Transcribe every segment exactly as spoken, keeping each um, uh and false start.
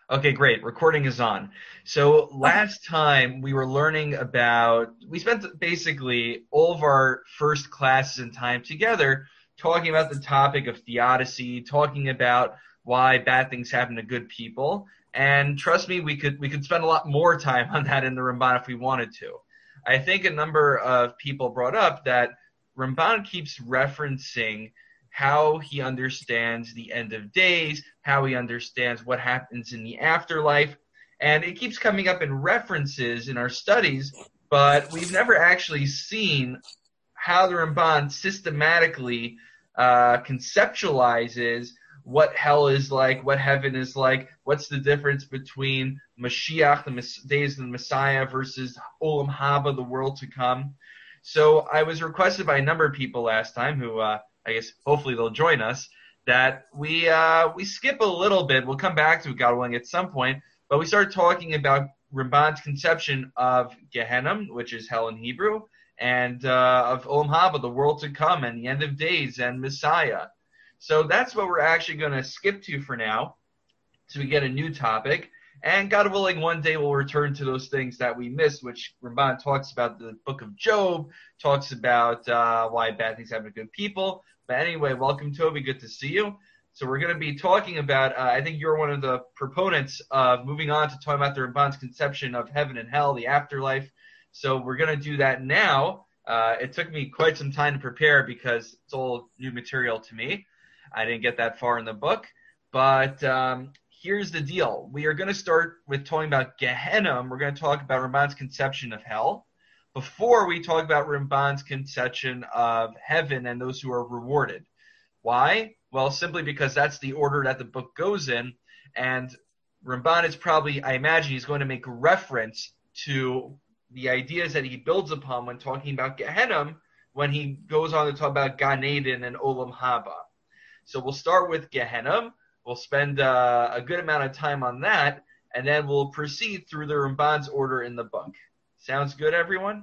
Okay, great. Recording is on. So Okay. last time we were learning about, we spent basically all of our first classes and time together talking about the topic of theodicy, talking about why bad things happen to good people. And trust me, we could we could spend a lot more time on that in the Ramban if we wanted to. I think a number of people brought up that Ramban keeps referencing how he understands the end of days, how he understands what happens in the afterlife. And it keeps coming up in references in our studies, but we've never actually seen how the Ramban systematically uh, conceptualizes what hell is like, what heaven is like, what's the difference between Mashiach, the days of the Messiah, versus Olam Haba, the world to come. So I was requested by a number of people last time who uh, I guess hopefully they'll join us, that we uh, we skip a little bit. We'll come back to it, God willing, at some point. But we start talking about Ramban's conception of Gehenna, which is hell in Hebrew, and uh, of Olam Haba, the world to come, and the end of days, and Messiah. So that's what we're actually going to skip to for now, so we get a new topic. And God willing, one day we'll return to those things that we missed, which Ramban talks about the book of Job, talks about uh, why bad things happen to good people. But anyway, welcome, Toby. Good to see you. So we're going to be talking about, uh, I think you're one of the proponents of moving on to talk about the Ramban's conception of heaven and hell, the afterlife. So we're going to do that now. Uh, it took me quite some time to prepare because it's all new material to me. I didn't get that far in the book. But um, here's the deal. We are going to start with talking about Gehenna. We're going to talk about Ramban's conception of hell before we talk about Ramban's conception of heaven and those who are rewarded. Why? Well, simply because that's the order that the book goes in, and Ramban is probably, I imagine, he's going to make reference to the ideas that he builds upon when talking about Gehenna when he goes on to talk about Gan Eden and Olam Haba. So we'll start with Gehenna. We'll spend uh, a good amount of time on that, and then we'll proceed through the Ramban's order in the book. Sounds good, everyone?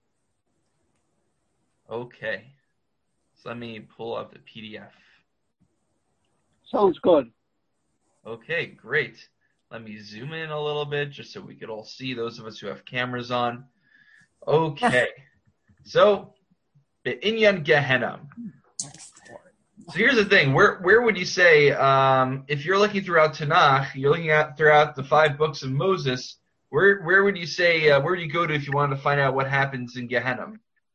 Okay. So let me pull up the P D F. Sounds good. Okay, great. Let me zoom in a little bit just so we could all see, those of us who have cameras on. Okay. So, Be'inyan Gehenna. So here's the thing. Where where would you say, um, if you're looking throughout Tanakh, you're looking at throughout the five books of Moses, where where would you say, uh, where would you go to if you wanted to find out what happens in Gehenna?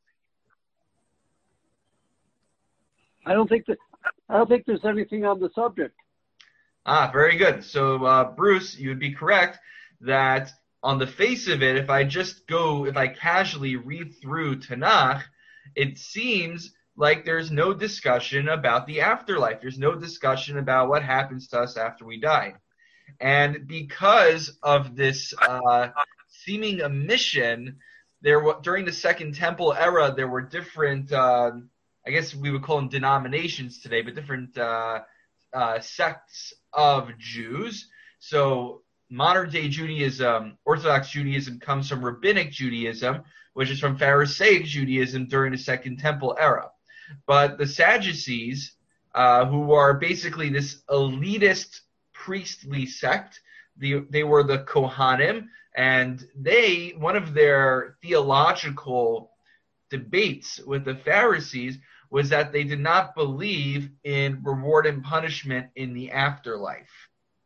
I don't think that I don't think there's anything on the subject. Ah, very good. So, uh, Bruce, you would be correct that on the face of it, if I just go, if I casually read through Tanakh, it seems like there's no discussion about the afterlife. There's no discussion about what happens to us after we die. And because of this uh, seeming omission, there during the Second Temple era, there were different, uh, I guess we would call them denominations today, but different uh, uh, sects of Jews. So modern day Judaism, Orthodox Judaism, comes from Rabbinic Judaism, which is from Pharisaic Judaism during the Second Temple era. But the Sadducees, uh, who are basically this elitist priestly sect, the, they were the Kohanim, and they, one of their theological debates with the Pharisees was that they did not believe in reward and punishment in the afterlife.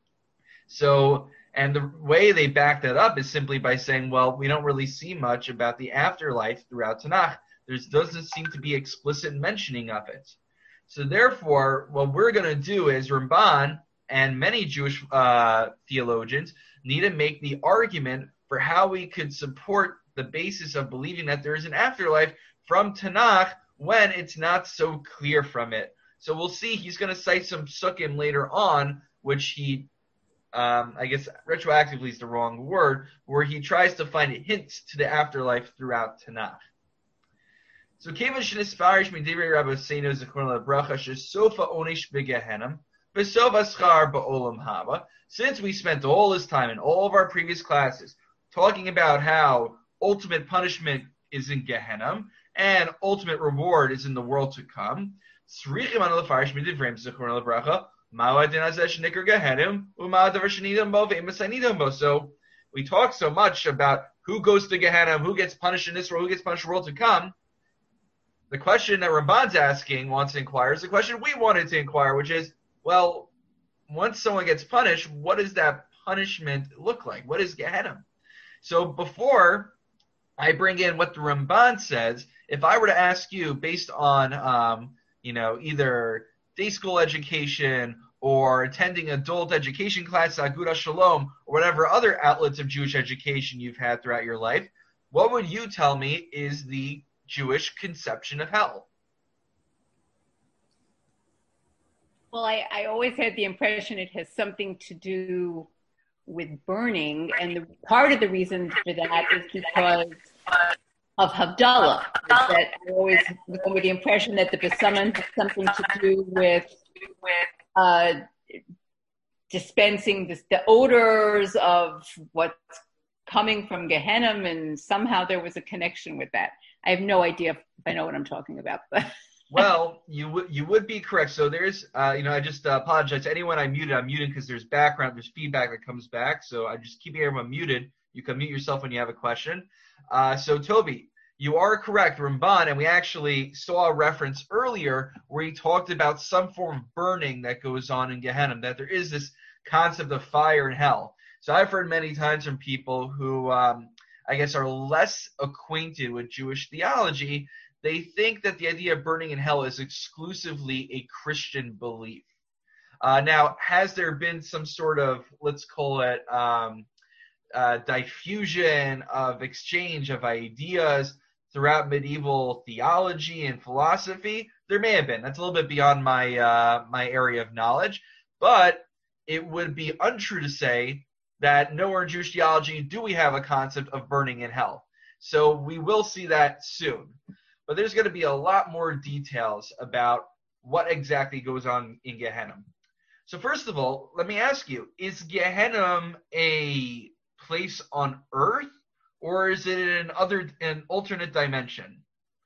So, and the way they back that up is simply by saying, well, we don't really see much about the afterlife throughout Tanakh. There doesn't seem to be explicit mentioning of it. So therefore, what we're going to do is Ramban and many Jewish uh, theologians need to make the argument for how we could support the basis of believing that there is an afterlife from Tanakh when it's not so clear from it. So we'll see. He's going to cite some psukim later on, which he, um, I guess retroactively is the wrong word, where he tries to find hints to the afterlife throughout Tanakh. So Kevan Shnisfarish Midivri Rabbeinu Zichron LeBracha Shesofa Onish Begehenna Besofa Schar Ba'olam Haba. Since we spent all this time in all of our previous classes talking about how ultimate punishment is in Gehenna and ultimate reward is in the world to come, Tzrichim Anu Lefarish Midivri Zichron LeBracha So we talk so much about who goes to Gehenna, who gets punished in this world, who gets punished in the world to come. The question that Ramban's asking, wants to inquire, is the question we wanted to inquire, which is, well, once someone gets punished, what does that punishment look like? What is Gehenna? So before I bring in what the Ramban says, if I were to ask you, based on, um, you know, either day school education or attending adult education class, Agudah Shalom, or whatever other outlets of Jewish education you've had throughout your life, what would you tell me is the Jewish conception of hell? Well, I, I always had the impression it has something to do with burning, and the, part of the reason for that is because of Havdalah. That I always was under the impression that the Besamim has something to do with uh, dispensing the, the odors of what's coming from Gehenna, and somehow there was a connection with that. I have no idea if I know what I'm talking about, but. Well, you would you would be correct. So there's, uh, you know, I just uh, apologize to anyone I muted. I'm muted because there's background, there's feedback that comes back. So I just keep everyone muted. You can mute yourself when you have a question. Uh, so Toby, you are correct, Ramban, and we actually saw a reference earlier where he talked about some form of burning that goes on in Gehenna, that there is this concept of fire and hell. So I've heard many times from people who, um, I guess, are less acquainted with Jewish theology. They think that the idea of burning in hell is exclusively a Christian belief. Uh, now, has there been some sort of, let's call it, um, uh, diffusion of exchange of ideas throughout medieval theology and philosophy? There may have been. That's a little bit beyond my uh, my area of knowledge. But it would be untrue to say that nowhere in Jewish theology do we have a concept of burning in hell. So we will see that soon. But there's going to be a lot more details about what exactly goes on in Gehenna. So first of all, let me ask you, is Gehenna a place on earth, or is it an other, an alternate dimension?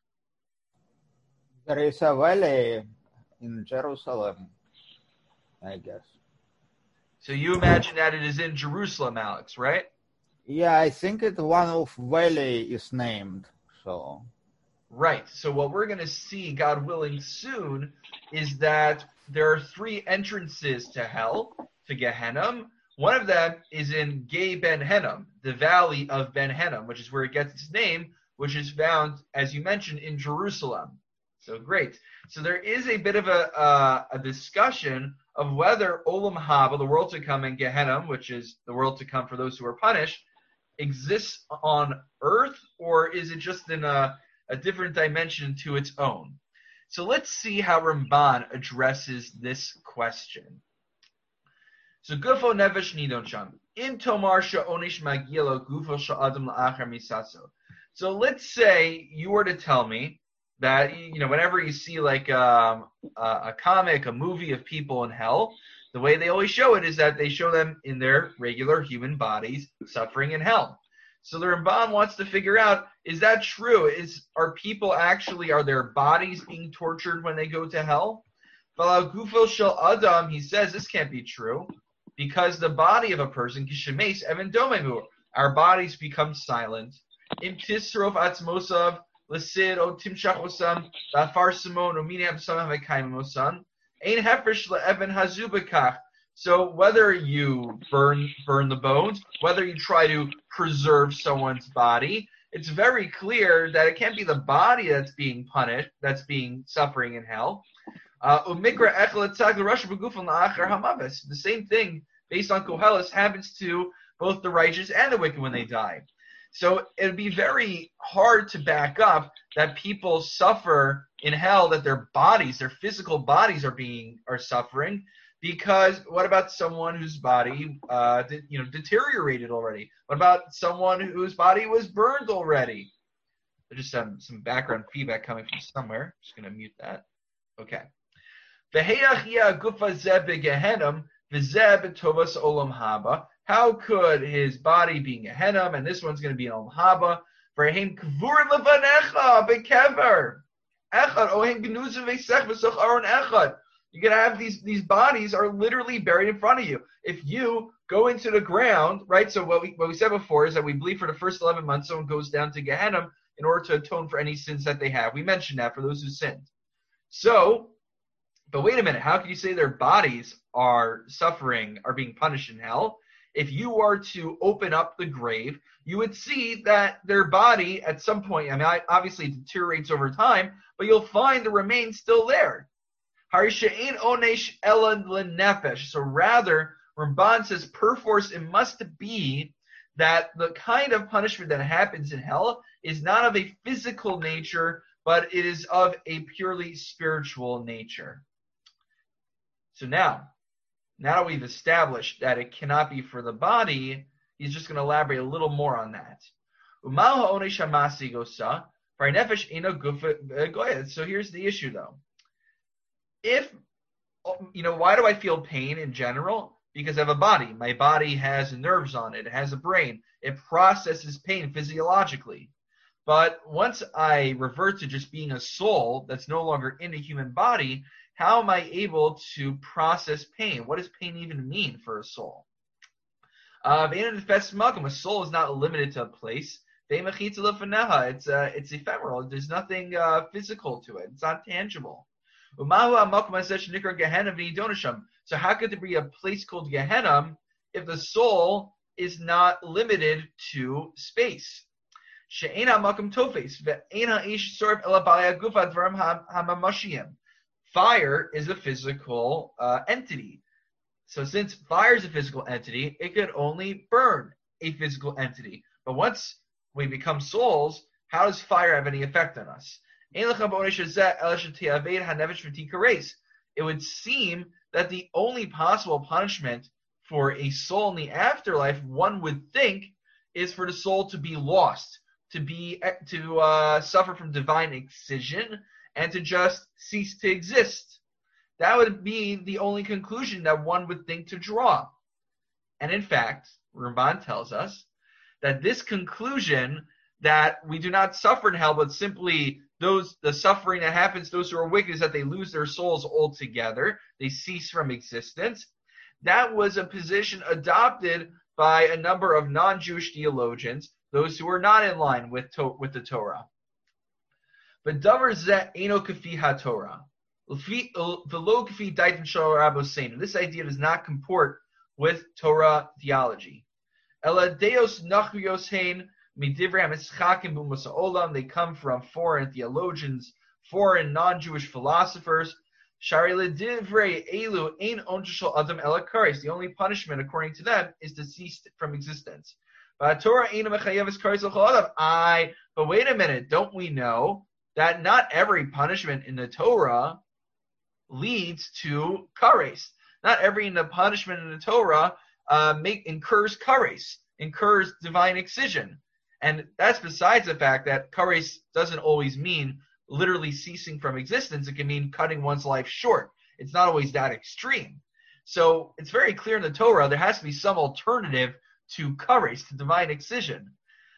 There is a valley in Jerusalem, I guess. So you imagine that it is in Jerusalem, Alex, right? Yeah, I think it one of valley is named, so... Right. So what we're going to see, God willing, soon is that there are three entrances to hell, to Gehenna. One of them is in Gei Ben Hinnom, the valley of Ben Hinnom, which is where it gets its name, which is found, as you mentioned, in Jerusalem. So great. So there is a bit of a, uh, a discussion of whether Olam Haba, the world to come, and Gehenna, which is the world to come for those who are punished, exists on earth, or is it just in a a different dimension to its own? So let's see how Ramban addresses this question. So Gufo Nevesh Nidon Sham. In Tomar Sha'onish Magilo Gufo Sha'adam La'achar Misaso. So let's say you were to tell me that, you know, whenever you see like um, a, a comic, a movie of people in hell, the way they always show it is that they show them in their regular human bodies suffering in hell. So the Ramban wants to figure out, is that true? Is are people actually, are their bodies being tortured when they go to hell? Gufo shel Adam, he says this can't be true, because the body of a person, kishemes even domemu, our bodies become silent. Im tisrof atzmosav lesid o timshach osam lafar simon o mini absam havekaim osam ein hefresh le'even hazubakach. So whether you burn burn the bones, whether you try to preserve someone's body, it's very clear that it can't be the body that's being punished, that's being suffering in hell. Uh, the same thing, based on Koheles, happens to both the righteous and the wicked when they die. So it would be very hard to back up that people suffer in hell, that their bodies, their physical bodies are being are suffering. Because what about someone whose body, uh, de- you know, deteriorated already? What about someone whose body was burned already? There's just some, some background feedback coming from somewhere. Just going to mute that. Okay. How could his body be Gehenna, and this one's going to be in Olam Haba? For him kvurim levanecha bekever echad ohem gnuzim veisech v'soch aron echad. You're going to have these, these bodies are literally buried in front of you. If you go into the ground, right, so what we, what we said before is that we believe for the first eleven months someone goes down to Gehenna in order to atone for any sins that they have. We mentioned that for those who sinned. So, but wait a minute, how can you say their bodies are suffering, are being punished in hell? If you are to open up the grave, you would see that their body at some point, I mean, obviously it deteriorates over time, but you'll find the remains still there. So rather, Ramban says, perforce, it must be that the kind of punishment that happens in hell is not of a physical nature, but it is of a purely spiritual nature. So now, now that we've established that it cannot be for the body, he's just going to elaborate a little more on that. So here's the issue, though. If, you know, why do I feel pain in general? Because I have a body. My body has nerves on it. It has a brain. It processes pain physiologically. But once I revert to just being a soul that's no longer in a human body, how am I able to process pain? What does pain even mean for a soul? Uh, a soul is not limited to a place. It's, uh, it's ephemeral. There's nothing uh, physical to it. It's not tangible. So how could there be a place called Gehenna if the soul is not limited to space? Fire is a physical uh, entity. So since fire is a physical entity, it could only burn a physical entity. But once we become souls, how does fire have any effect on us? It would seem that the only possible punishment for a soul in the afterlife, one would think, is for the soul to be lost, to be to uh, suffer from divine excision, and to just cease to exist. That would be the only conclusion that one would think to draw. And in fact, Ramban tells us that this conclusion that we do not suffer in hell, but simply those the suffering that happens to those who are wicked is that they lose their souls altogether, they cease from existence. That was a position adopted by a number of non-Jewish theologians, those who were not in line with to, with the Torah. But davar zeh eino kafi haTorah, v'lo kafi daitin shel rabboseinu. This idea does not comport with Torah theology. Ela deos nachrios hein. They come from foreign theologians, foreign non-Jewish philosophers. The only punishment, according to them, is to cease from existence. But wait a minute, don't we know that not every punishment in the Torah leads to kares? Not every punishment in the Torah uh, make, incurs kares, incurs divine excision. And that's besides the fact that kares doesn't always mean literally ceasing from existence. It can mean cutting one's life short. It's not always that extreme. So it's very clear in the Torah there has to be some alternative to kares, to divine excision.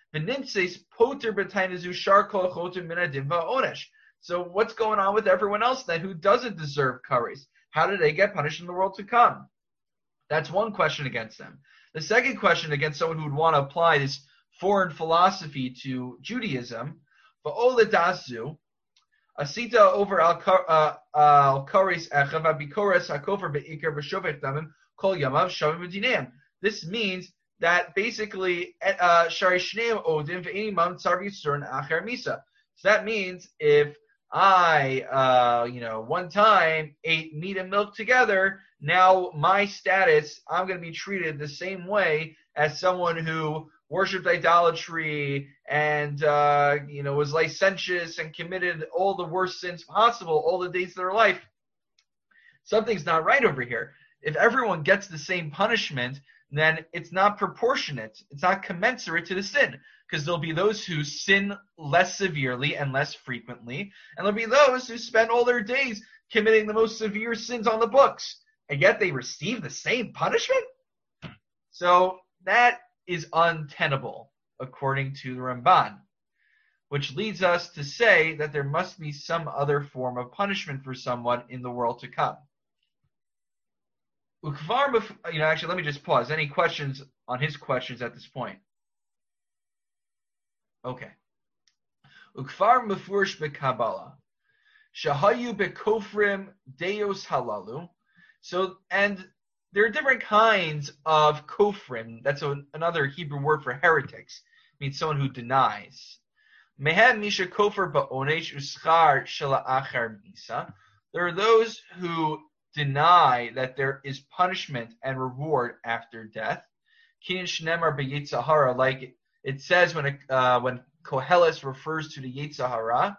So what's going on with everyone else then who doesn't deserve kares? How do they get punished in the world to come? That's one question against them. The second question against someone who would want to apply this foreign philosophy to Judaism, va'oladazu, asita over al kares echav abikoras hakofer beikar b'shovech damim kol yamav shavim v'dinam. This means that basically shari shneim odim ve'imam tzar yisurin acher misa. So that means if I, uh, you know, one time ate meat and milk together, now my status, I'm going to be treated the same way as someone who worshipped idolatry and, uh, you know, was licentious and committed all the worst sins possible all the days of their life. Something's not right over here. If everyone gets the same punishment, then it's not proportionate. It's not commensurate to the sin. Because there'll be those who sin less severely and less frequently, and there'll be those who spend all their days committing the most severe sins on the books, and yet they receive the same punishment? So that is untenable, according to the Ramban, which leads us to say that there must be some other form of punishment for someone in the world to come. Ukvar, you know, actually, let me just pause. Any questions on his questions at this point? Okay. Ukvar mefurish beKabbalah. Shahayu bekofrim deos halalu. So, and there are different kinds of kofrim. That's a, another Hebrew word for heretics. It means someone who denies. Mehem misha kofer ba'onesh uschar shela achar misa. There are those who deny that there is punishment and reward after death. Kin shnemar beYitzhahara, like it says when uh, when Koheles refers to the Yitzhahara.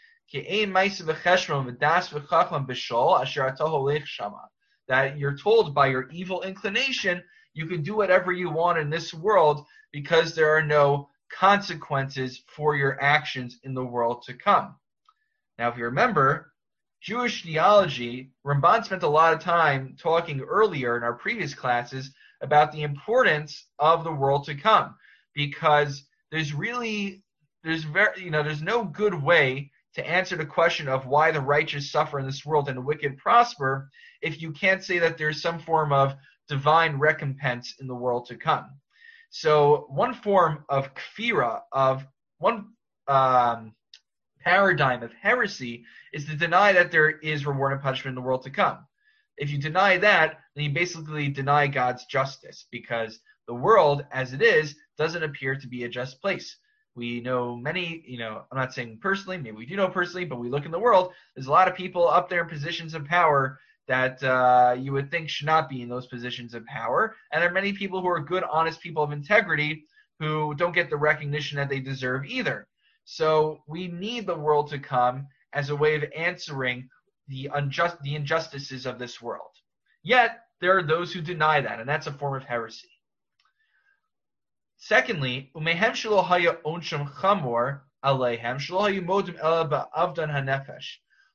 That you're told by your evil inclination you can do whatever you want in this world because there are no consequences for your actions in the world to come. Now, if you remember, Jewish theology, Ramban spent a lot of time talking earlier in our previous classes about the importance of the world to come, because there's really, there's very, you know, there's no good way to answer the question of why the righteous suffer in this world and the wicked prosper if you can't say that there's some form of divine recompense in the world to come. So one form of kfira, of one um, paradigm of heresy, is to deny that there is reward and punishment in the world to come. If you deny that, then you basically deny God's justice, because the world, as it is, doesn't appear to be a just place. We know many, you know, I'm not saying personally, maybe we do know personally, but we look in the world, there's a lot of people up there in positions of power that uh, you would think should not be in those positions of power. And there are many people who are good, honest people of integrity who don't get the recognition that they deserve either. So we need the world to come as a way of answering the unjust, the injustices of this world. Yet, there are those who deny that, and that's a form of heresy. Secondly, umehem shelo haya onsham chamor aleihem shelo hayu modim ela ba'avdan hanefesh.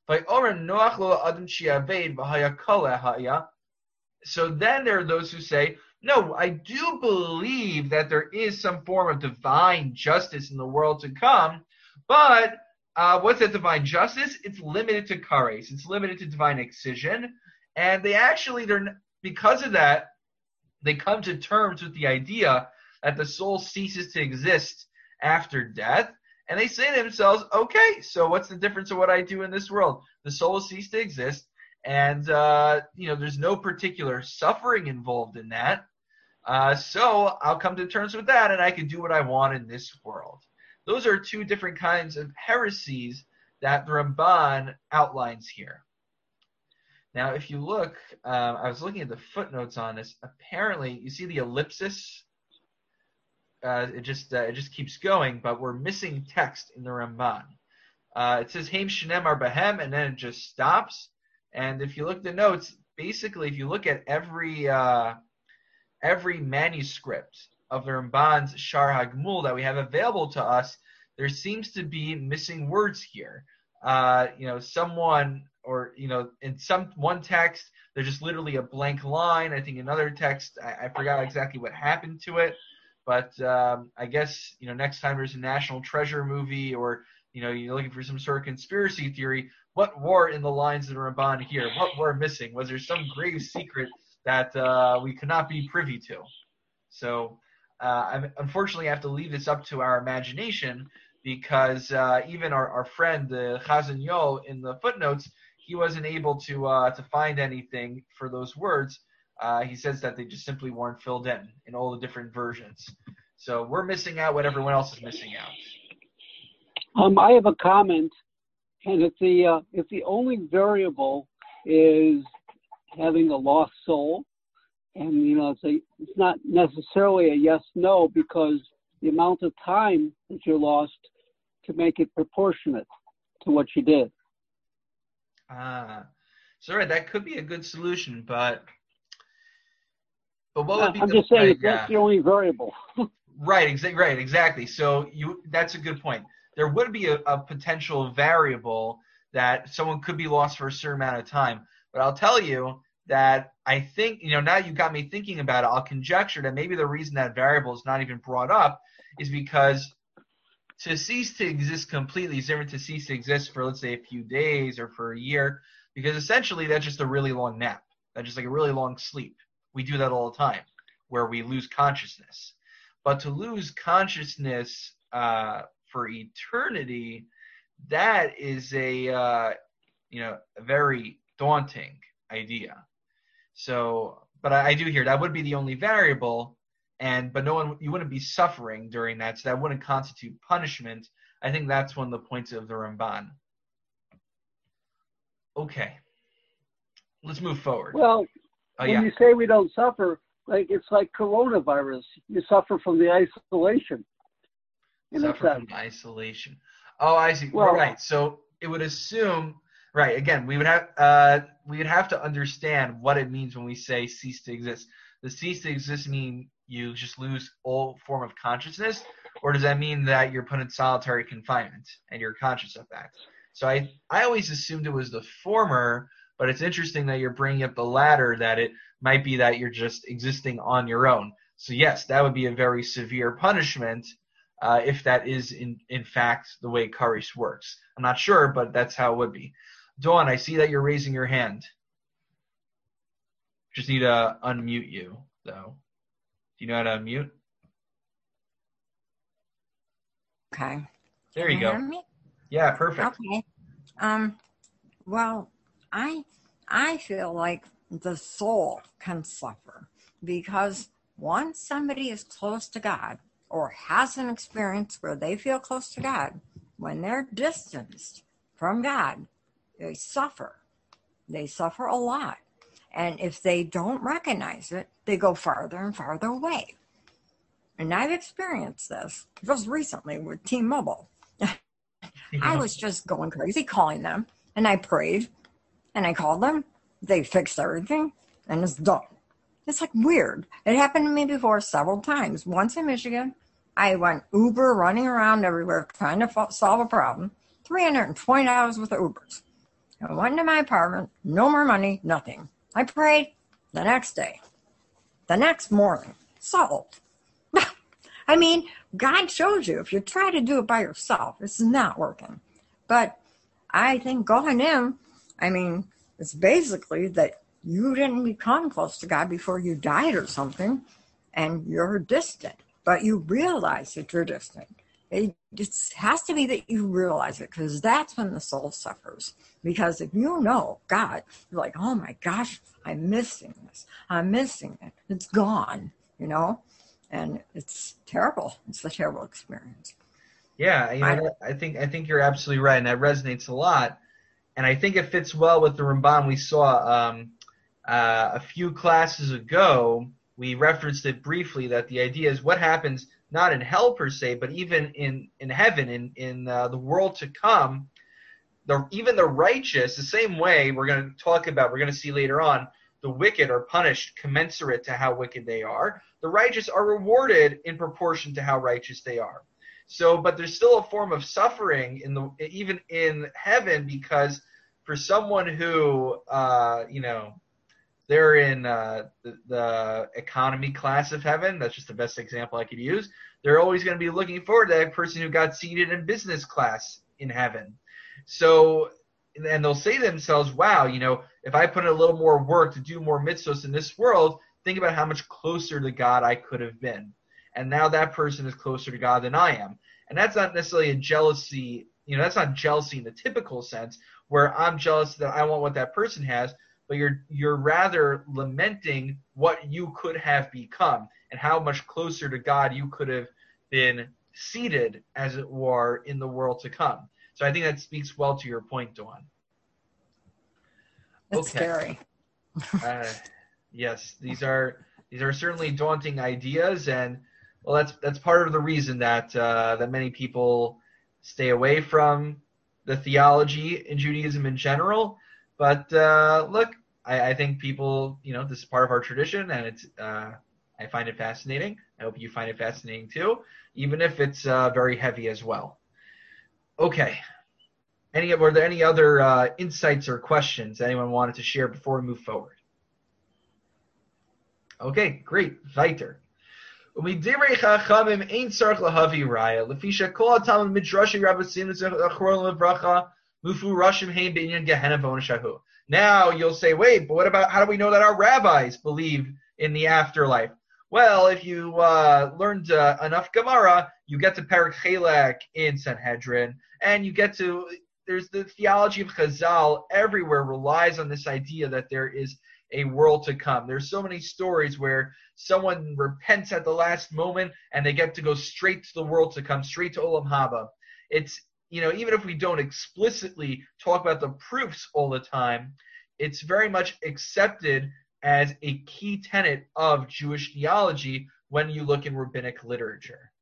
So then there are those who say, no, I do believe that there is some form of divine justice in the world to come, but uh, what's that divine justice? It's limited to kares. It's limited to divine excision. And they actually, they're because of that, they come to terms with the idea that the soul ceases to exist after death. And they say to themselves, okay, so what's the difference of what I do in this world? The soul has ceased to exist, and uh, you know, there's no particular suffering involved in that. Uh, so I'll come to terms with that, and I can do what I want in this world. Those are two different kinds of heresies that the Ramban outlines here. Now, if you look, uh, I was looking at the footnotes on this. Apparently, you see the ellipsis. Uh, it just uh, it just keeps going, but we're missing text in the Ramban. Uh, it says Haim Shenem Arbahem, and then it just stops. And if you look at the notes, basically, if you look at every uh, every manuscript of the Ramban's Shar HaGmul that we have available to us, there seems to be missing words here. Uh, you know, someone, or you know, in some one text, there's just literally a blank line. I think another text, I, I forgot exactly what happened to it. But um, I guess, you know, next time there's a National Treasure movie, or, you know, you're looking for some sort of conspiracy theory, what were in the lines of the Ramban here? What were missing? Was there some grave secret that uh, we could not be privy to? So, uh, I unfortunately have to leave this up to our imagination, because uh, even our, our friend, uh, Chazan Yo, in the footnotes, he wasn't able to uh, to find anything for those words. Uh, he says that they just simply weren't filled in in all the different versions. So we're missing out what everyone else is missing out. Um, I have a comment, and if the uh, if the only variable is having a lost soul, and you know, it's a, it's not necessarily a yes/no, because the amount of time that you lost to make it proportionate to what you did. Ah, so right, that could be a good solution, but. But what would be I'm the, just saying, right, if that's yeah. the only variable. Right, exactly. Right, exactly. So you that's a good point. There would be a, a potential variable that someone could be lost for a certain amount of time. But I'll tell you that I think, you know, now you got me thinking about it, I'll conjecture that maybe the reason that variable is not even brought up is because to cease to exist completely is different to cease to exist for, let's say, a few days or for a year, because essentially that's just a really long nap. That's just like a really long sleep. We do that all the time, where we lose consciousness. But to lose consciousness uh, for eternity, that is a uh, you know a very daunting idea. So, but I, I do hear that would be the only variable, and but no one you wouldn't be suffering during that, so that wouldn't constitute punishment. I think that's one of the points of the Ramban. Okay, let's move forward. Well, oh, when yeah. you say we don't suffer, like it's like coronavirus. You suffer from the isolation. In Suffer a from sense. isolation. Oh, I see. Well, right. So it would assume, right? Again, we would have uh, we would have to understand what it means when we say cease to exist. Does cease to exist mean you just lose all form of consciousness, or does that mean that you're put in solitary confinement and you're conscious of that? So I I always assumed it was the former, but it's interesting that you're bringing up the latter, that it might be that you're just existing on your own. So yes, that would be a very severe punishment. Uh, if that is in, in fact the way Karis works. I'm not sure, but that's how it would be. Dawn, I see that you're raising your hand. Just need to unmute you, though. Do you know how to unmute? Okay. There Can you go. hear me? Yeah, perfect. Okay. Um, well, I I feel like the soul can suffer because once somebody is close to God, or has an experience where they feel close to God, when they're distanced from God, they suffer. They suffer a lot. And if they don't recognize it, they go farther and farther away. And I've experienced this just recently with T-Mobile. I was just going crazy calling them, and I prayed, and I called them. They fixed everything, and it's done. It's like weird. It happened to me before several times. Once in Michigan, I went Uber running around everywhere trying to fo- solve a problem. three hundred twenty dollars worth of Ubers. I went to my apartment, no more money, nothing. I prayed the next day. The next morning, solved. I mean, God shows you if you try to do it by yourself, it's not working. But I think going in, I mean, it's basically that you didn't become close to God before you died or something, and you're distant, but you realize that you're distant. It just has to be that you realize it, because that's when the soul suffers. Because if you know God, you're like, oh my gosh, I'm missing this. I'm missing it. It's gone, you know? And it's terrible. It's a terrible experience. Yeah, you know, I, I think I think you're absolutely right, and that resonates a lot. And I think it fits well with the Ramban we saw um, uh, a few classes ago. We referenced it briefly, that the idea is what happens not in hell per se, but even in, in heaven, in, in uh, the world to come, the, even the righteous, the same way we're going to talk about, we're going to see later on, the wicked are punished commensurate to how wicked they are. The righteous are rewarded in proportion to how righteous they are. So, but there's still a form of suffering in the even in heaven, because for someone who, uh, you know, they're in uh, the, the economy class of heaven, that's just the best example I could use, they're always going to be looking forward to that person who got seated in business class in heaven. So, and they'll say to themselves, wow, you know, if I put in a little more work to do more mitzvahs in this world, think about how much closer to God I could have been. And now that person is closer to God than I am. And that's not necessarily a jealousy, you know, that's not jealousy in the typical sense, where I'm jealous that I want what that person has, but you're you're rather lamenting what you could have become and how much closer to God you could have been seated, as it were, in the world to come. So I think that speaks well to your point, Dawn. It's okay. scary. uh, yes, these are these are certainly daunting ideas, and well, that's that's part of the reason that uh, that many people stay away from the theology in Judaism in general. But uh, look, I, I think people, you know, this is part of our tradition, and it's uh, I find it fascinating. I hope you find it fascinating too, even if it's uh, very heavy as well. Okay. Any were there any other uh, insights or questions anyone wanted to share before we move forward? Okay, great. Weiter. U'midivrei chachamim ein tzarich lahavi raya. Lefisha kol hatalmud midrashi rabbasim tzarich achron levracha mufurashim hein b'inyan gehenna v'onashahu. Now you'll say, wait, but what about, how do we know that our rabbis believe in the afterlife? Well, if you uh, learned uh, enough Gemara, you get to Perek Chelek in Sanhedrin, and you get to, there's the theology of Chazal everywhere relies on this idea that there is a world to come. There's so many stories where someone repents at the last moment and they get to go straight to the world to come, straight to Olam Haba. It's, you know, even if we don't explicitly talk about the proofs all the time, it's very much accepted as a key tenet of Jewish theology when you look in rabbinic literature.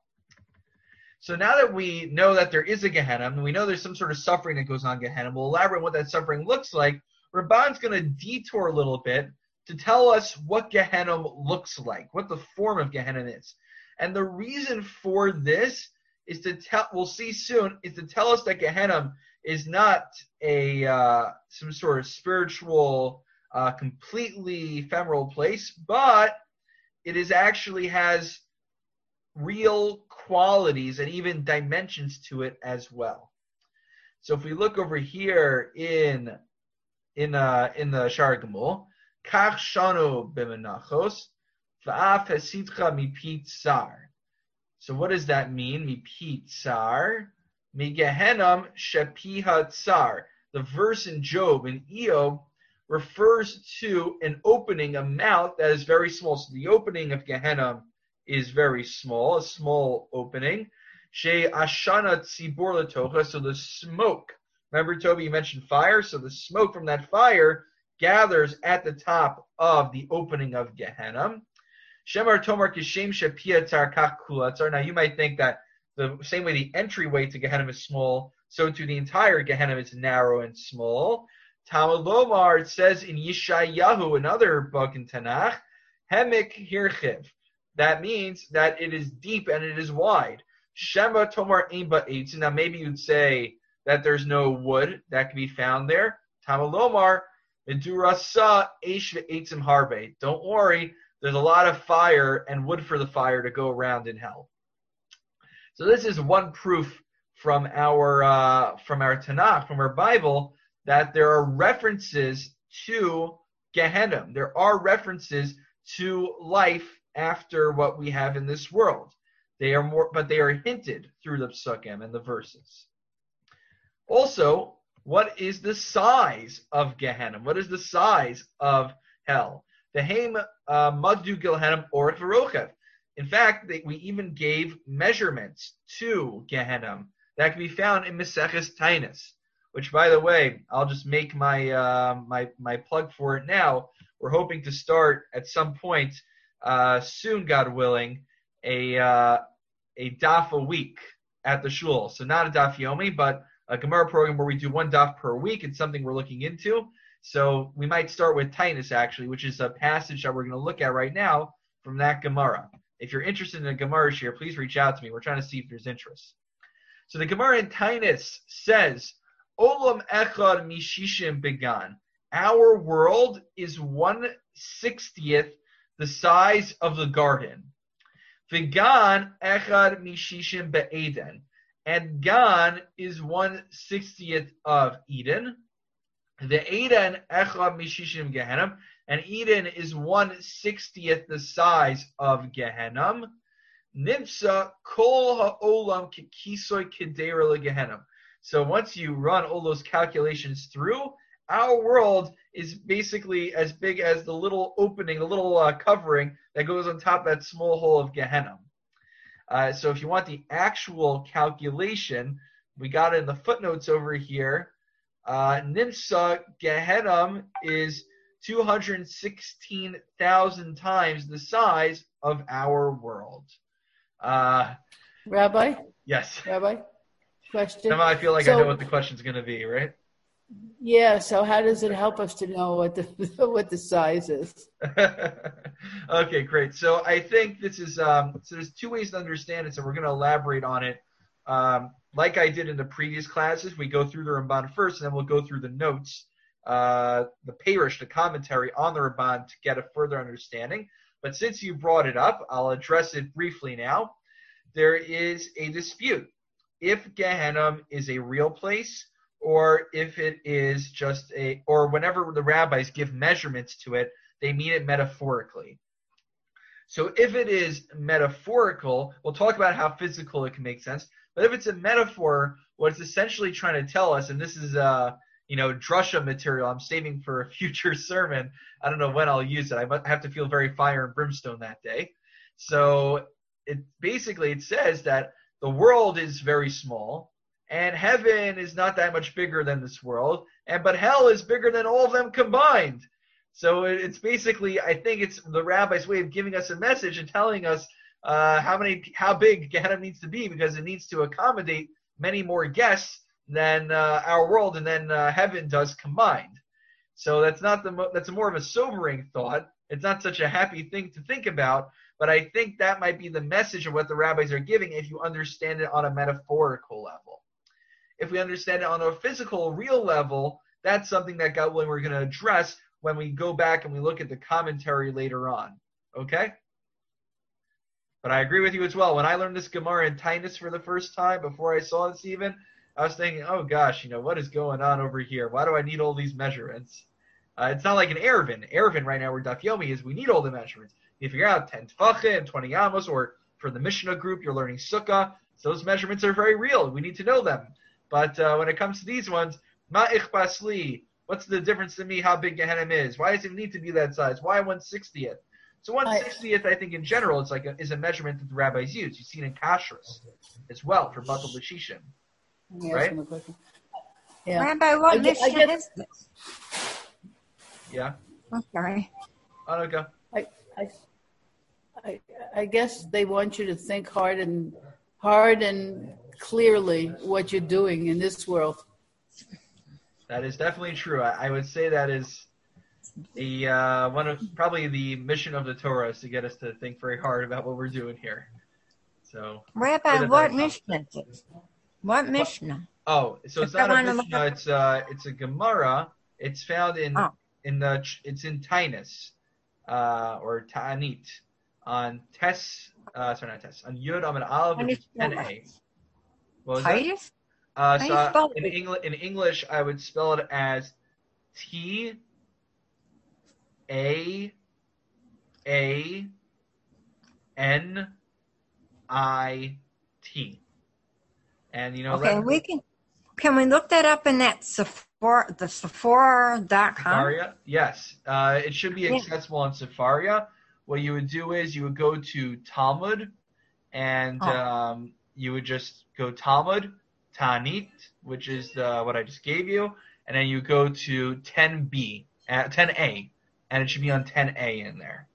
So now that we know that there is a Gehenna, and we know there's some sort of suffering that goes on in Gehenna, we'll elaborate on what that suffering looks like. Ramban's going to detour a little bit to tell us what Gehenna looks like, what the form of Gehenna is. And the reason for this is to tell, we'll see soon, is to tell us that Gehenna is not a uh, some sort of spiritual, uh, completely ephemeral place, but it is actually has real qualities and even dimensions to it as well. So if we look over here in in uh, in the Shar Gemul, Kach shanu b'menachos v'af hesitcha mipit tsar. So what does that mean? Mipit tsar, migehenam shepiha tsar. The verse in Job in Eob refers to an opening, a mouth that is very small. So the opening of Gehenna is very small, a small opening. She ashana tzibor letocha, so the smoke. Remember, Toby, you mentioned fire, so the smoke from that fire gathers at the top of the opening of Gehenna. Shemar tomar kishem shepia tzar kach kula tzar. Now you might think that the same way the entryway to Gehenna is small, so to the entire Gehenna is narrow and small. Talmud Lomar, it says in Yeshayahu, another book in Tanakh, Hemik Hirchiv. That means that it is deep and it is wide. Shema Tomar Imba Eitzin. Now maybe you'd say that there's no wood that can be found there. Talmud Lomar, Medurasa Eish Eitzim Harbe. Don't worry, there's a lot of fire and wood for the fire to go around in hell. So this is one proof from our uh, from our Tanakh, from our Bible, that there are references to Gehenna. There are references to life after what we have in this world. They are more, but they are hinted through the psukim and the verses. Also, what is the size of Gehenna? What is the size of hell? The Haim Madu Gehenna Orich V'Rochev. In fact, they, we even gave measurements to Gehenna that can be found in Maseches Tainus, which, by the way, I'll just make my uh, my my plug for it now. We're hoping to start at some point uh, soon, God willing, a uh, a daf a week at the shul. So not a daf yomi, but a Gemara program where we do one daf per week. It's something we're looking into. So we might start with Tainus, actually, which is a passage that we're going to look at right now from that Gemara. If you're interested in a Gemara share, please reach out to me. We're trying to see if there's interest. So the Gemara in Tainus says, Olam echad mishishim began. Our world is one sixtieth the size of the garden. Vegan echad mishishim be'eden. And Gan is one sixtieth of Eden. The Eden echad mishishim Gehenna. And Eden is one sixtieth the size of Gehenna. Nimsa kol ha'olam kikisoy kedera leGehenna. So once you run all those calculations through, our world is basically as big as the little opening, the little uh, covering that goes on top of that small hole of Gehenna. Uh, so if you want the actual calculation, we got it in the footnotes over here. Uh, Nimsa Gehenna is two hundred sixteen thousand times the size of our world. Uh, Rabbi? Yes. Rabbi? Question? Now I feel like so, I know what the question's going to be, right? Yeah, so how does it help us to know what the what the size is? Okay, great. So I think this is, um, so there's two ways to understand it, so we're going to elaborate on it. Um, like I did in the previous classes, we go through the Ramban first, and then we'll go through the notes, uh, the Peirush, the commentary on the Ramban to get a further understanding. But since you brought it up, I'll address it briefly now. There is a dispute if Gehenna is a real place or if it is just a, or whenever the rabbis give measurements to it, they mean it metaphorically. So if it is metaphorical, we'll talk about how physical it can make sense. But if it's a metaphor, what it's essentially trying to tell us, and this is, uh, you know, drusha material I'm saving for a future sermon. I don't know when I'll use it. I might have to feel very fire and brimstone that day. So it basically it says that the world is very small, and heaven is not that much bigger than this world, and but hell is bigger than all of them combined. So it's basically, I think it's the rabbi's way of giving us a message and telling us uh, how many, how big Gehenna needs to be, because it needs to accommodate many more guests than uh, our world and then uh, heaven does combined. So that's not the mo- that's more of a sobering thought. It's not such a happy thing to think about, but I think that might be the message of what the rabbis are giving if you understand it on a metaphorical level. If we understand it on a physical, real level, that's something that God willing we're going to address when we go back and we look at the commentary later on. Okay? But I agree with you as well. When I learned this Gemara in Tainus for the first time, before I saw this even, I was thinking, oh gosh, you know, what is going on over here? Why do I need all these measurements? Uh, it's not like an Erevin. Erevin right now where Daf Yomi is, we need all the measurements. You figure out ten tefachim, twenty amos, or for the Mishnah group, you're learning Sukkah. So those measurements are very real. We need to know them. But uh, when it comes to these ones, ma ichbas li, what's the difference to me how big Gehenna is? Why does it need to be that size? Why one sixtieth? So one sixtieth, I think in general, it's like a, is a measurement that the rabbis use. You see it in kashrus as well for batal b'shishim, right? Yeah. Rabbi, what mission is this? Yeah. I'm sorry. Oh, no, go. I, I, I, I guess they want you to think hard and hard and clearly what you're doing in this world. That is definitely true. I, I would say that is the uh, one of probably the mission of the Torah is to get us to think very hard about what we're doing here. So, Rabbi, what Mishnah is it? What Mishnah? Oh, so it's not a Mishnah. It's uh, it's a Gemara. It's found in oh. in the it's in Tainus uh, or Ta'anit on Tes. Uh, sorry, not Tes. On Yud Amid Aleph, which is ten a. What was Titus? Uh, so in English, in English, I would spell it as T A A N I T. And you know, okay, we can can we look that up in that Sephora, the Sephora dot com? Sefaria? Yes, uh, it should be accessible yeah. on Sefaria. What you would do is you would go to Talmud, and oh. um, you would just go Talmud. Tanit, which is the, what I just gave you, and then you go to ten B, uh, ten A, and it should be on ten A in there.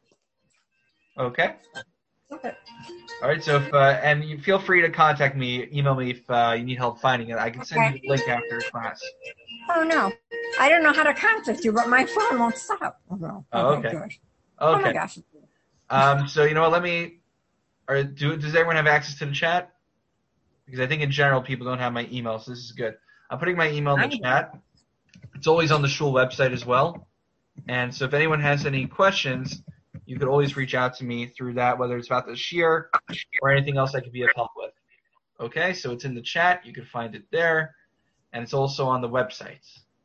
Okay? Okay. All right, so if, uh, and you feel free to contact me, email me if uh, you need help finding it. I can send okay. you the link after class. Oh, no. I don't know how to contact you, but my phone won't stop. Oh, no. Oh, oh okay. My gosh. Okay. Oh, my gosh. Um, so, you know what, let me, or do, does everyone have access to the chat? Because I think in general people don't have my email, so this is good. I'm putting my email in the chat. It's always on the shul website as well. And so if anyone has any questions, you could always reach out to me through that, whether it's about the shiur or anything else I could be of help with. Okay, so it's in the chat. You can find it there. And it's also on the website.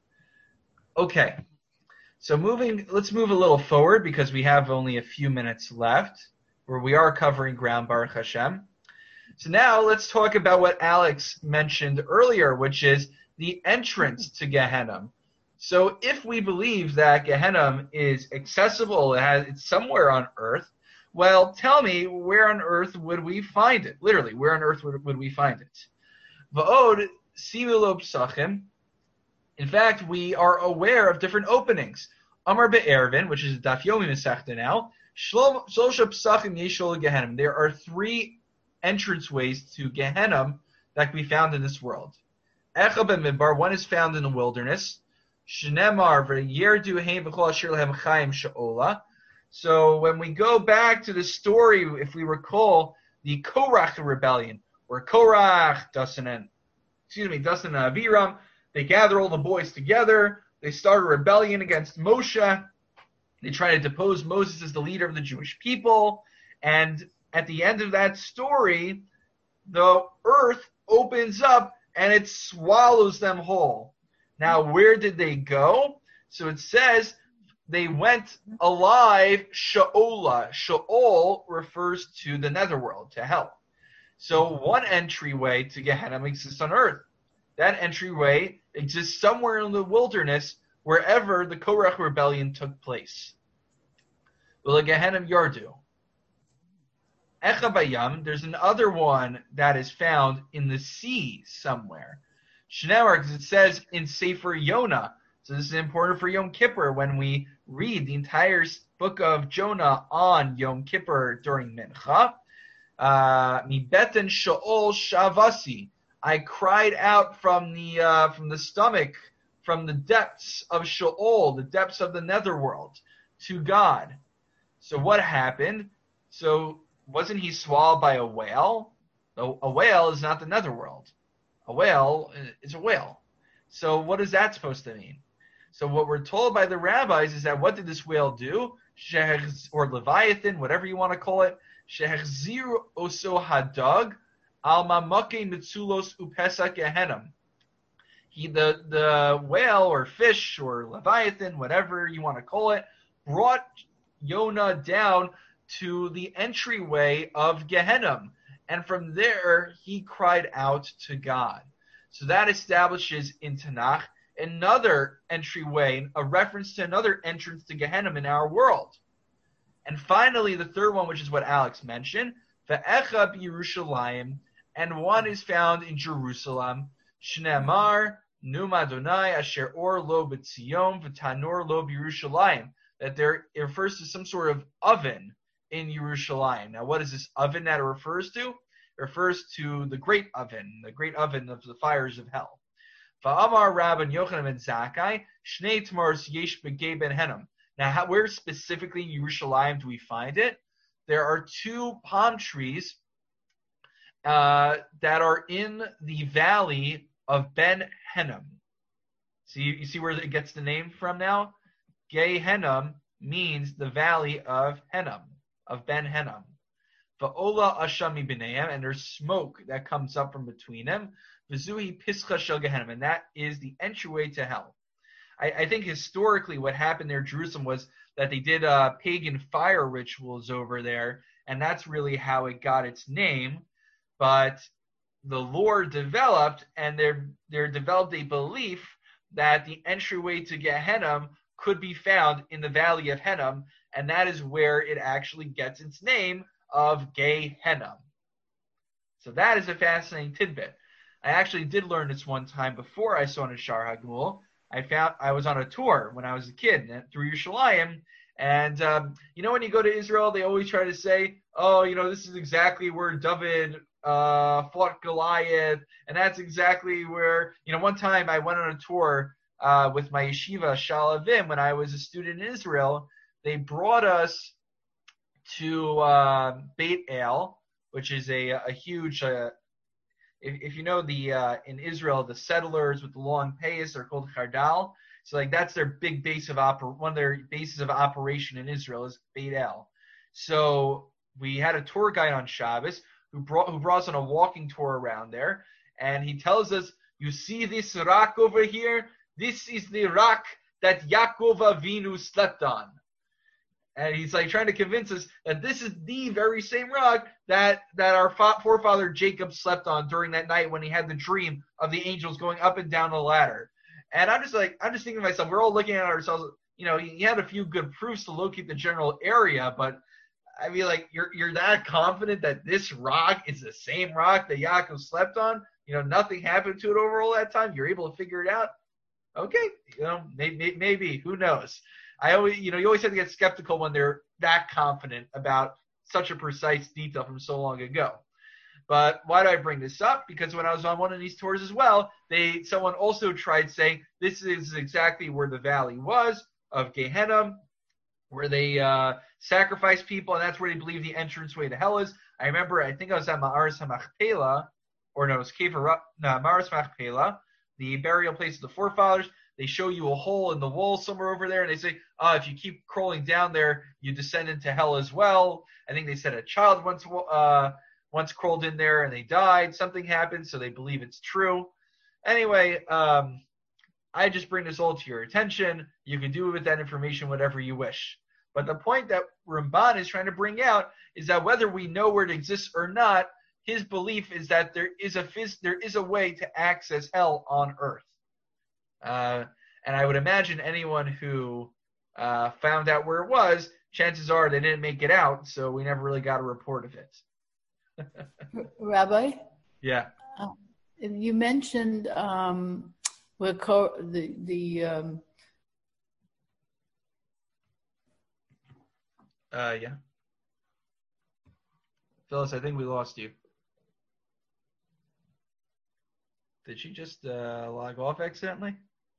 Okay, so moving, let's move a little forward because we have only a few minutes left where we are covering ground, Baruch Hashem. So now let's talk about what Alex mentioned earlier, which is the entrance to Gehenna. So if we believe that Gehenna is accessible, it has, it's somewhere on earth, well, tell me, where on earth would we find it? Literally, where on earth would, would we find it? Va'od simulo psachim. In fact, we are aware of different openings. Amar be'ervin, which is Daf Yomi Masechta now, shlosha psachim yeshol Gehenna. There are three entranceways to Gehenna that can be found in this world. Echad ben-midbar, one is found in the wilderness. Shnemar v'yerdu heim v'chol asher lehem chayim she'ola. So when we go back to the story, if we recall, the Korach rebellion, where Korach, Dasan and, excuse me, Dasan and Aviram, they gather all the boys together, they start a rebellion against Moshe, they try to depose Moses as the leader of the Jewish people, and at the end of that story, the earth opens up and it swallows them whole. Now, where did they go? So it says they went alive, She'ola. She'ol refers to the netherworld, to hell. So one entryway to Gehenna exists on earth. That entryway exists somewhere in the wilderness, wherever the Korach rebellion took place. Well, Gehenna Yardu. Echa Bayam, there's another one that is found in the sea somewhere. Shneur, because it says in Sefer Yonah. So this is important for Yom Kippur when we read the entire book of Jonah on Yom Kippur during Mincha. Mi beten She'ol shavasi. I cried out from the uh, from the stomach, from the depths of She'ol, the depths of the netherworld, to God. So what happened? So wasn't he swallowed by a whale? A whale is not the netherworld. A whale is a whale. So what is that supposed to mean? So what we're told by the rabbis is that what did this whale do? Or Leviathan, whatever you want to call it. Shehechzir oso hadag al mamake mitzulos upesa gehenim. He, the, the whale or fish or Leviathan, whatever you want to call it, brought Yonah down to the entryway of Gehenna, and from there he cried out to God. So that establishes in Tanakh another entryway, a reference to another entrance to Gehenna in our world. And finally, the third one, which is what Alex mentioned, Ve'echa b'Yerushalayim, and one is found in Jerusalem, Shneamar Num Adonai Asher Or Lo B'Tzion V'Tanor Lo B'Yerushalayim, that there it refers to some sort of oven in Yerushalayim. Now, what is this oven that it refers to? It refers to the great oven, the great oven of the fires of hell. Va'amar Rabban Yochanan ben Zakkai, Shnei Tmars Yesh B'Gei Ben Henam. Now, how, where specifically in Yerushalayim do we find it? There are two palm trees uh, that are in the valley of Ben Henam. So you, you see where it gets the name from now? Gei Henam means the valley of Henam, of Ben Henam. Va'ola ashami b'neihem, and there's smoke that comes up from between them. V'zuhi pischa shel Gehenna, and that is the entryway to hell. I, I think historically what happened there in Jerusalem was that they did uh, pagan fire rituals over there, and that's really how it got its name. But the lore developed, and there there developed a belief that the entryway to Gehenna could be found in the valley of Henam, and that is where it actually gets its name of Gehenna. So that is a fascinating tidbit. I actually did learn this one time before I saw Nishar Hagmul. I found I was on a tour when I was a kid through Yerushalayim, and um, you know when you go to Israel, they always try to say, "Oh, you know, this is exactly where David uh, fought Goliath," and that's exactly where. You know, one time I went on a tour uh, with my yeshiva Shalavim when I was a student in Israel. They brought us to uh, Beit El, which is a a huge. Uh, If, if you know the uh, in Israel, the settlers with the long payas are called Chardal. So like that's their big base of oper- one of their bases of operation in Israel is Beit El. So we had a tour guide on Shabbos who brought who brought us on a walking tour around there, and he tells us, "You see this rock over here? This is the rock that Yaakov Avinu slept on." And he's like trying to convince us that this is the very same rock that, that our fa- forefather Jacob slept on during that night when he had the dream of the angels going up and down the ladder. And I'm just like, I'm just thinking to myself, we're all looking at ourselves, you know, he had a few good proofs to locate the general area, but I mean, like, you're you're that confident that this rock is the same rock that Yaakov slept on? You know, nothing happened to it over all that time? You're able to figure it out? Okay, you know, maybe, maybe who knows? I always, you know, you always have to get skeptical when they're that confident about such a precise detail from so long ago. But why do I bring this up? Because when I was on one of these tours as well, they someone also tried saying this is exactly where the valley was of Gehenna, where they uh, sacrificed people, and that's where they believe the entranceway to hell is. I remember, I think I was at Ma'aris HaMachpelah, or no, it was Kever, no, Ma'aris Machpelah, the burial place of the forefathers. They show you a hole in the wall somewhere over there, and they say, oh, if you keep crawling down there, you descend into hell as well. I think they said a child once uh, once crawled in there and they died. Something happened, so they believe it's true. Anyway, um, I just bring this all to your attention. You can do with that information whatever you wish. But the point that Ramban is trying to bring out is that whether we know where it exists or not, his belief is that there is a phys- there is a way to access hell on earth. Uh, and I would imagine anyone who uh, found out where it was, chances are they didn't make it out, so we never really got a report of it. Rabbi? Yeah. Uh, you mentioned um, where co- the, the um, Uh, yeah. Phyllis, I think we lost you. Did she just uh, log off accidentally?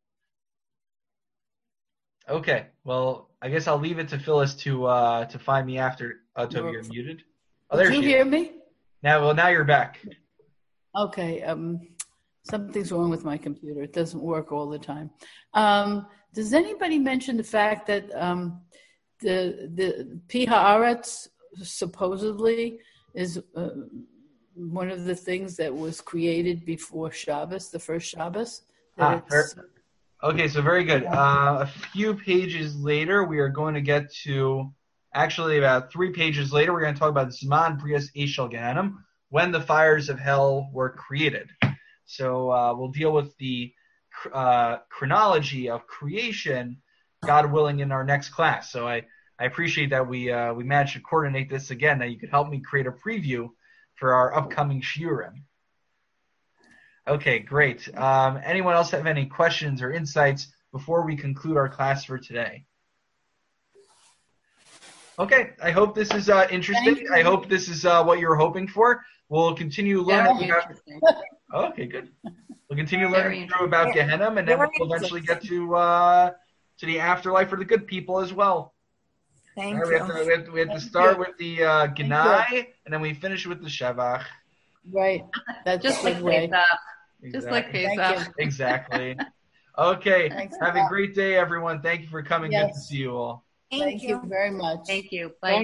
Okay. Well, I guess I'll leave it to Phyllis to uh, to find me after. Uh, Toby, you're muted. Oh, there Did you she hear is. me? Now, well, now you're back. Okay. Um, something's wrong with my computer. It doesn't work all the time. Um, does anybody mention the fact that um, the the Pi Haaretz supposedly is uh, one of the things that was created before Shabbos, the first Shabbos? Ah, ver- okay, so very good. Uh, a few pages later, we are going to get to, actually about three pages later, we're going to talk about Zman Brias Eshel Gehenim, when the fires of hell were created. So uh, we'll deal with the uh, chronology of creation, God willing, in our next class. So I, I appreciate that we uh, we managed to coordinate this again, that you could help me create a preview for our upcoming shiurim. Okay, great. Um, anyone else have any questions or insights before we conclude our class for today? Okay, I hope this is uh, interesting. I hope this is uh, what you were hoping for. We'll continue learning Very about. interesting. Okay, good. We'll continue Very learning through about Gehenna, and then Very we'll eventually get to uh, to the afterlife for the good people as well. Thank All right, we have you. to, we have to, we have to Thank start you. with the uh, Gnai, and then we finish with the Shevach. Right. That's Just a like good way. Pesach. Just like Exactly. Thank Pesach. Exactly. Okay. Thanks. Have a great day, everyone. Thank you for coming. Good to Yes. see you all. Thank you very much. Thank you. Bye.